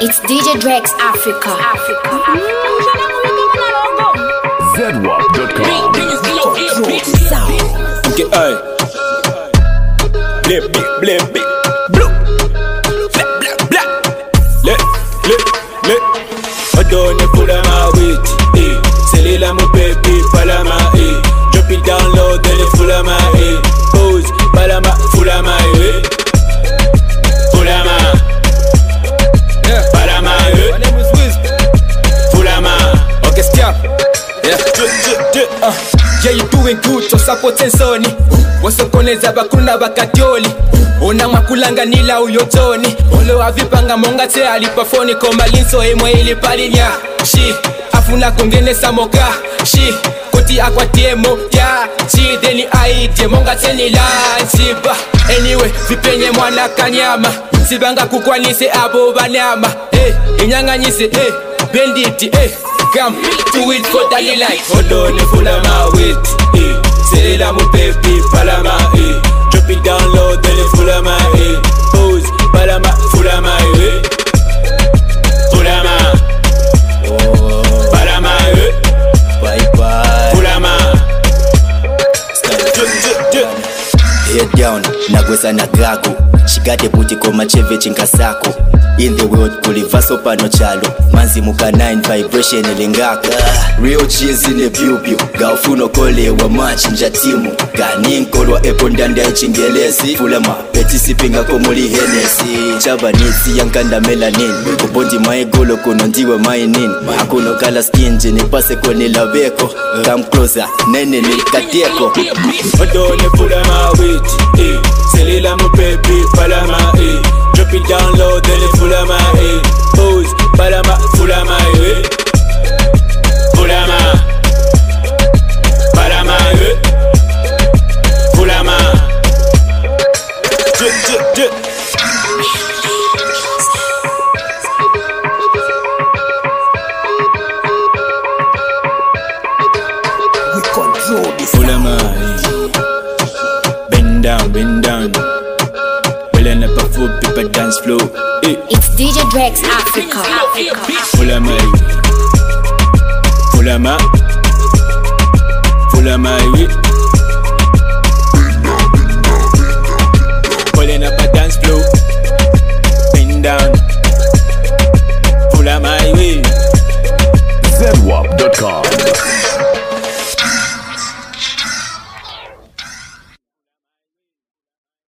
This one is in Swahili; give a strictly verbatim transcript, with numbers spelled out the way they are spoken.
It's D J Drex Africa. Africa. zedwap dot com. Okay, aye. Blip, blip, blip, blip. Blue. Blip, blip, blip. Let, let, let. Adone pula ma wit. Eh. Selila mu baby pala ma eh. Drop it down low, then it full of my eh. Pose, pala ma full of my eh. Full of my. Yeah. Pala ma eh. My name is Wiz. Full of my. Okay, stop. Yeah. Uh. Yeah, you doing good, so support sensoni. Wasokoneza bakuna bakatioli. Ona makulanga nila uyotoni. Olo avipanga monga te alipafoni. Koma linso emwe ili palinya. Shi, afuna kongene samoka. Shi, koti akwatiemo. Ya, shi, deni aidye monga teni lanchiba. Anyway, vipenye mwana kanyama. Sibanga kukwanise abo banyama. Eh, inyanganyise, eh, benditi, eh. Come, do it for Dali like. Hold on, full of my weight, eh. Say that my baby, follow my, eh. Drop it down low, then it full of my, eh. Pose, follow my, full of my, eh. Full of my, follow my, eh. Bye bye. Full of my. Head down, nagwesa na gago. Shigate buti kwa macheve chinkasako. In the world kulivaso pano chalo. Manzi muka nine vibration elengaka. Real cheese in the pew-pew. Gaufuno kole wa match nja timu. Gani nkolwa epo ndanda ya chingelezi. Fula ma peti sipinga komuli Hennessy. Chaba nisi yankanda melanin. Kubondi maegolo kuno ndiwe mainin. Hakuno kala skin jini pase kwenye labeko. Come closer, nene ni kateko. Odone fula ma wit, eh. Selila mu baby, fala ma eh. Drop it down low, then it full of my eh. Pose, fala ma, full of my eh. Full of my, fala ma eh. Full of my. Drip, drip, drip. We control this. Full of my eh. Bend down, bend down. Pulling up a foot, people dance flow. Eh. It's D J Drex Africa. Africa. Full of my, full of my, full of my.